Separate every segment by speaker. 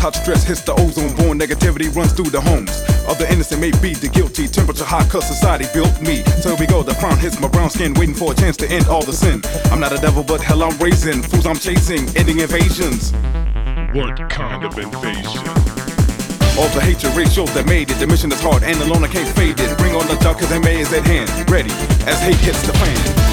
Speaker 1: hot stress hits the ozone. Born negativity runs through the homes of the innocent, may be the guilty. Temperature high, cause society built me. So here we go, the crown hits my brown skin, waiting for a chance to end all the sin. I'm not a devil, but hell I'm raising. Fools I'm chasing, ending invasions.
Speaker 2: What kind of invasion?
Speaker 1: All the hatred ratios that made it. The mission is hard and alone I can't fade it. Bring on the dark cause MA is at hand. Ready as hate hits the fan.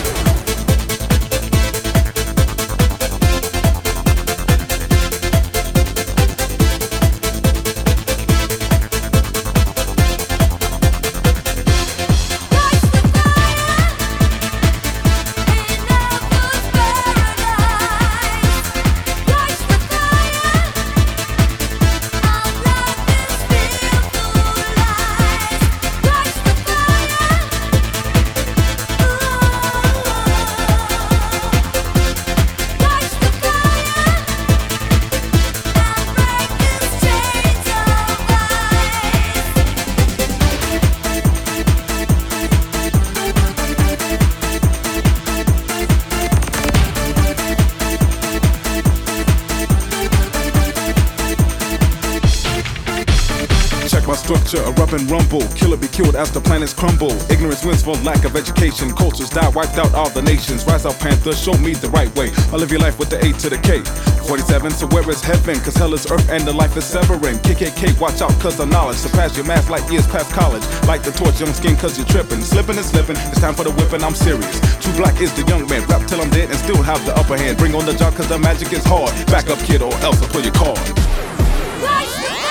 Speaker 1: My structure, erupt and rumble. Killer be killed as the planets crumble. Ignorance wins for lack of education. Cultures die, wiped out all the nations. Rise up, Panther, show me the right way. I'll live your life with the A to the K. 47, so where is heaven? Cause hell is earth and the life is severing. KKK, watch out cause the knowledge surpass your math like years past college. Light the torch, young skin cause you're tripping. Slipping and slipping, it's time for the whipping, I'm serious. True black is the young man, rap till I'm dead and still have the upper hand. Bring on the job cause the magic is hard. Back up kid or else I'll pull your card.